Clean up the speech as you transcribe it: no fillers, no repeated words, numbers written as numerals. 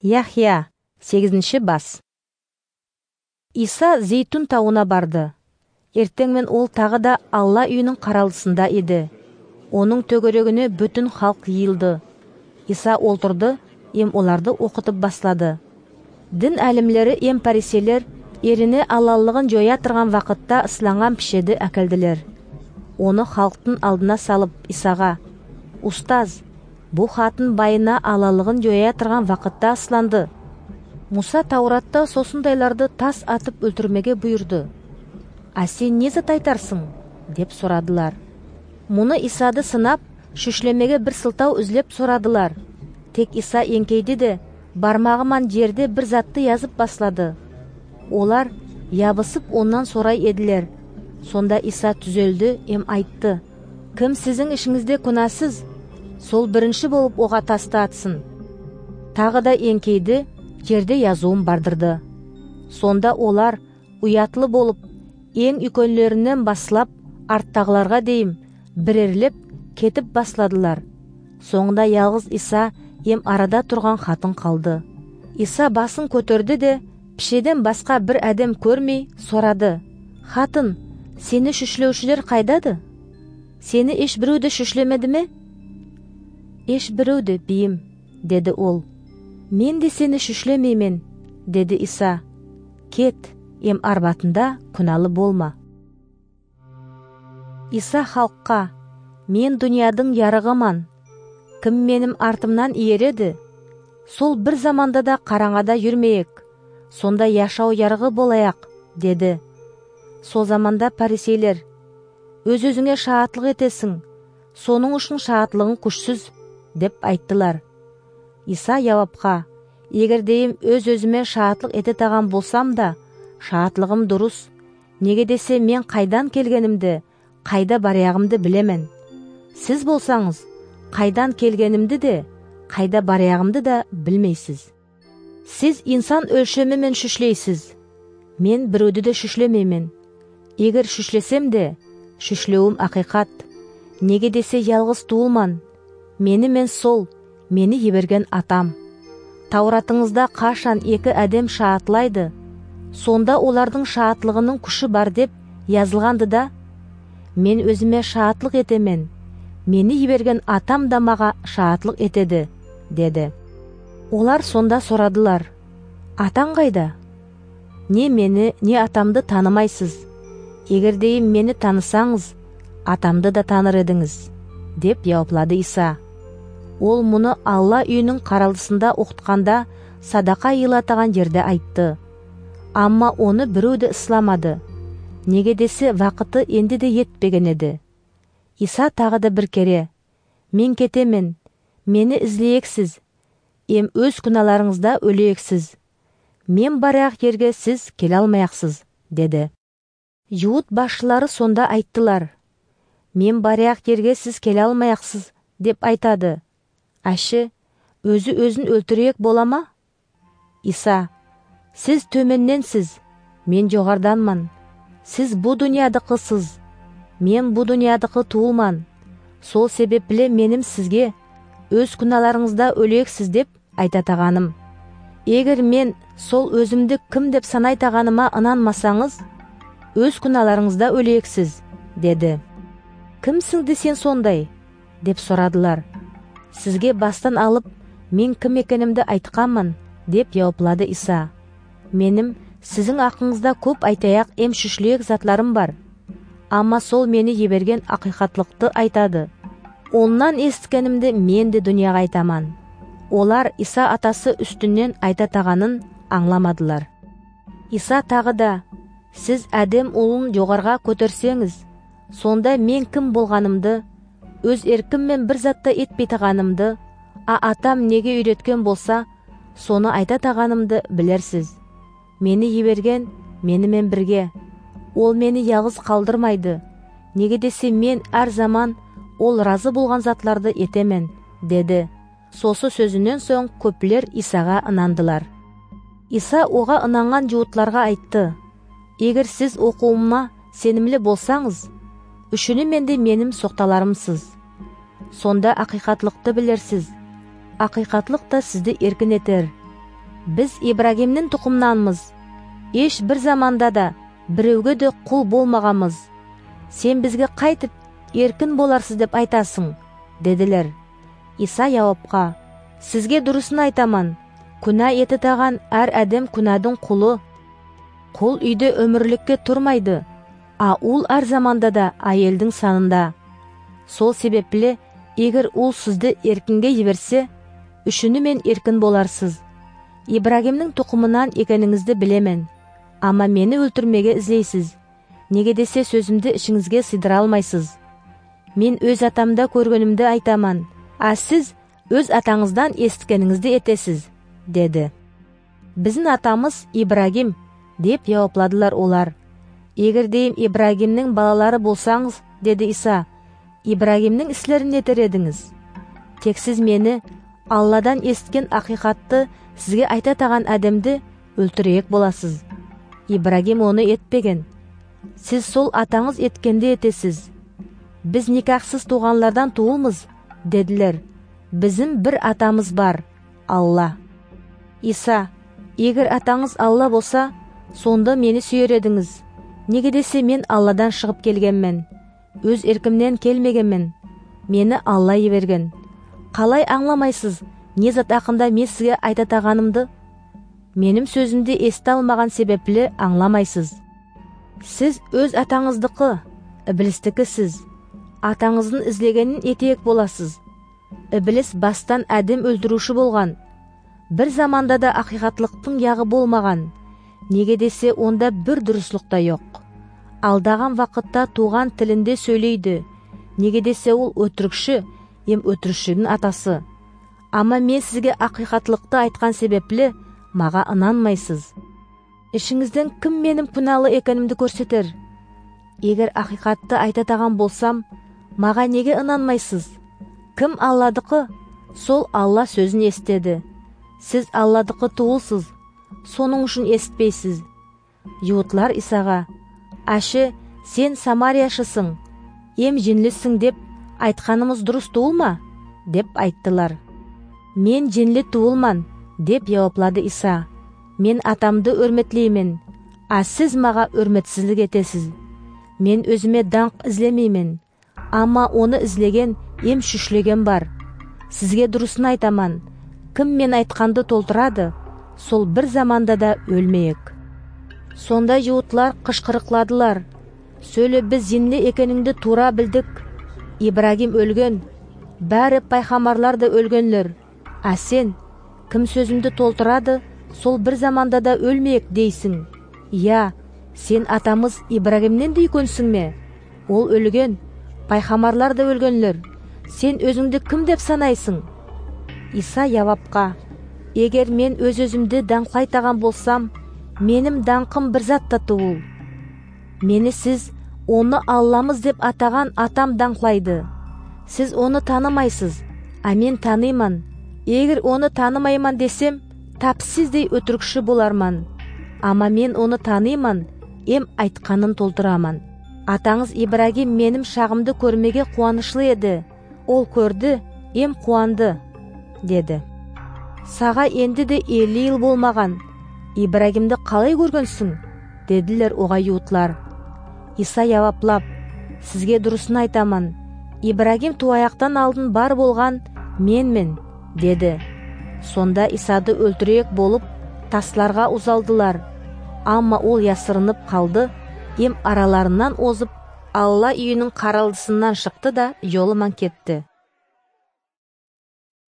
Яхия 8 бас. Иса Зейтун тауына барды. Ертеңмен ол тағы да Алла үйінің қаралысында еді. Оның төгерегіне бүтін халық йыйылды. Иса олтырды, оларды оқытып баслады. Дін әлімлері париселер еріне алалығын жоя тұрған вақытта ысланған пішеді әкелділер. Оны халықтың алдына салып Исаға: «Устаз, бұл хатын байына алалығын жоя тұрған вақытта ысланды. Муса Тауратта сосындайларды тас атып өлтірмеге бұйырды. А сен не зат айтарсың?» деп сұрадылар. Мұны Исады сынап, шүшлемеге бір сылтау үзлеп сұрадылар. Тек Иса еңкейді де, бармағыман жерде бір затты язып баслады. Олар ябысып оннан сорай еділер. Сонда Иса түзелді, айтты: «Кім сіздің ішіңізде күнәсіз, сол бірінші болып оға тасты атсын». Тағы да еңкейді, жерде язуын бардырды. Сонда олар ұятлы болып, ең үлкенлерінен баслап, арттағыларға дейін бірерлеп кетіп басладылар. Соңында ялғыз Иса арада тұрған хатын қалды. Иса басын көтерді де, пішеден басқа бір әдем көрмей сорады: «Хатын, сені шүшлеушілер қайдады? Сені еш біреуді шүшлемеді ме?» «Еш біреуді, бейім», деді ол. «Мен де сені шүшлемеймен», деді Иса. «Кет, арбатында күнәлі болма». Иса халыққа: «Мен дүниядың ярығыман. Кім менің артымнан иереді, сол бір заманда да қараңада жүрмейік, сонда яшау ярығы болайық», деді. Сол заманда парисейлер: «Өз-өзіңе шаатлық етесің, соның үшін шаатлығың күшсіз», деп айттылар. Иса явапқа: «Егер дейім өз-өзіме шаатлық ете таған болсам да, шаатлығым дұрыс. Неге десе мен қайдан келгенімді, қайда баряғымды білемен. Сіз болсаңыз, қайдан келгенімді де, қайда баряғымды да білмейсіз. Сіз инсан өлшемімен шүшлейсіз. Мен біреуді де шүшлемеймен. Егер шүшлесем де, шүшлеуім ақиқат. Неге десе ялғыз туылман. Мен сол, мені еберген атам. Тауратыңызда қашан екі әдем шаатлайды, сонда олардың шаатлығының күші бар деп yazылғанды да. Мен өзіме шаатлық етемен, мені еберген атам да маға шаатлық етеді», деді. Олар сонда сорадылар: «Атаң қайда? Не мені, не атамды танымайсыз. Егер дейін мені танысаңыз, атамды да таныр едіңіз», деп жауаплады Иса. Ол мұны Алла үйінің қаралысында оқытқанда садақа йылатаған жерде айтты. Амма оны біреуді ысламады. Неге десе вақыты енді де етпеген еді. Иса тағы да бір кере: «Мен кетемен, мені ізлейексіз, өз күнәларыңызда өлейексіз. Мен барақ жерге сіз келе алмаяқсыз», деді. Юд басшылары сонда айттылар: «Мен барақ жерге сіз келе алмаяқсыз», деп айтады. Әші, өзін өлтірек бола ма? Иса: «Сіз төменненсіз, мен жоғарданман. Сіз бұ дүниядықысыз, мен бұ дүниядықы туылман. Сол себепле менім сізге өз күнәларыңызда өлексіз деп айтатағаным. Егер мен сол өзімді кім деп санайтағаныма ынанмасаңыз, өз күнәларыңызда өлексіз», деді. «Кімсіңді сен сондай?» деп сұрадылар. «Сізге бастан алып, мен кім екенімді айтқанмын», деп жауаплады Иса. «Менім сіздің ақыңызда көп айтаяқ шүшлек затларым бар. Амма сол мені еберген ақиқатлықты айтады. Оннан естікенімді мен де дүнияға айтаман». Олар Иса атасы үстінен айтатағанын аңламадылар. Иса тағы да: «Сіз әдем ұлын жоғарға көтерсеңіз, сонда мен кім болғанымды, өз еркіммен бір затта етпейтағанымды, атам неге үйреткен болса, соны айтатағанымды білерсіз. Мені еберген менімен бірге. Ол мені ялғыз қалдырмайды. Неге десе мен әр заман ол разы болған затларды етемен», деді. Сосы сөзінен соң көпілер Исаға ынандылар. Иса оға ынанған жуытларға айтты: «Егер сіз оқуыма сенімлі болсаңыз, үшіні менде менім соқталарымсыз. Сонда ақиқатлықты білерсіз. Ақиқатлық та сізді еркін етер. Біз Ибрагимнің тұқымнанмыз. Еш бір заманда да біреуге де құл болмағамыз. Сен бізге қайтып еркін боларсыз деп айтасың, деділер. Иса жауапқа: сізге дұрысын айтаман, күнә етітаған әр әдем күнәдің құлы. Құл үйде өмірлікке тұрмайды, ол әр заманда да әйелдің санында. Сол себепле, егер ол сізді еркінге жіберсе, үшінімен еркін боларсыз. Ибрагимнің тұқымынан екеніңізді білемен, ама мені өлтірмеге іздейсіз. Неге десе сөзімді ішіңізге сыйдыра алмайсыз. Мен өз атамда көргенімді айтаман, сіз өз атаңыздан естігеніңізді етесіз, деді. Біздің атамыз Ибрагим, деп жауапладылар олар. Егер дейім Ибрагимнің балалары болсаңыз, деді Иса, Ибрагимнің іслерін етер едіңіз. Тек сіз мені, Алладан естіген ақиқатты сізге айтатаған әдемді өлтірек боласыз. Ибрагим оны етпеген. Сіз сол атаңыз еткенде етесіз. Біз никахсыз туғанлардан туылмыз, деділер. Bizim бір атамыз бар, Алла. Иса: егер атаңыз Алла болса, сонда мені сүйер едіңіз. Неге десе мен Алладан шығып келгенмен, өз еркімнен келмегенмен, мені Алла жіберген. Қалай аңламайсыз, не зат ақында мен сізге айтатағанымды? Менің сөзімді ести алмаған себеплі аңламайсыз. Сіз өз атаңыздықы, іблістікі сіз. Атаңыздың ізлегенін етек боласыз. Ібліс бастан әдем өлтіруші болған. Бір заманда да ақиқатлықтың яғы болмаған. Неге десе онда бір дұрыслықта жоқ. Алдаған вақытта туған тілінде сөйлейді. Неге десе ол өтірікші, өтірікшінің атасы. Ама мен сізге ақиқатлықты айтқан себеплі маға ынанмайсыз. Ішіңізден кім менің күнәлі екенімді көрсетер? Егер ақиқатты айтатаған болсам, маға неге ынанмайсыз? Кім Алладықы? Сол Алла сөзін естеді. Сіз Алладықы туылсыз, соның үшін естпейсіз. Юутлар Исаға: сен Самарияшысың, жинлісің деп айтқанымыз дұрыс туылма? деп айттылар. Мен жинлі туылман, деп жауаплады Иса. Мен атамды өрметлеймін, сіз маға өрметсізлік етесіз. Мен өзіме даңқ ізлемеймін, ама оны ізлеген шүшлеген бар. Сізге дұрысын айтаман, кім мен айтқанды толтырады, сол бір заманда да өлмейік. Сонда жуытлар қышқырықладылар: сөйле, біз жинлі екеніңді тура білдік. Ибрагим өлген, бәрі пайғамбарлар да өлгенлер. Сен, кім сөзімді толтырады, сол бір заманда да өлмейік дейсің. Сен атамыз Ибрагимнен дейкөнсің ме? Ол өлген, пайғамбарлар да өлгенлер. Сен өзіңді кім деп санайсың? Иса жауапқа: егер мен өз-өзімді даңқлайтаған болсам, менің даңқым бір затта туыл. Мені сіз оны Алламыз деп атаған атам даңқлайды. Сіз оны танымайсыз, мен таниман. Егер оны танымайман десем, тапсыздей өтірікші боларман. Ама мен оны таниман, айтқанын толтыраман. Атаңыз Ибрагим менің шағымды көрмеге қуанышлы еді. Ол көрді, қуанды, деді. Саға енді де 50 ел болмаған. Ибрагимді қалай көргенсің? Деділер оға юутлар. Иса жауаплап: сізге дұрысын айтаман. Ибрагим туаяқтан алдын бар болған менмін, деді. Сонда Исады өлтірек болып, тасларға ұзалдылар. Ама ол ясырынып қалды, араларынан озып, Алла үйінің қаралдысынан шықты да жолыман кетті.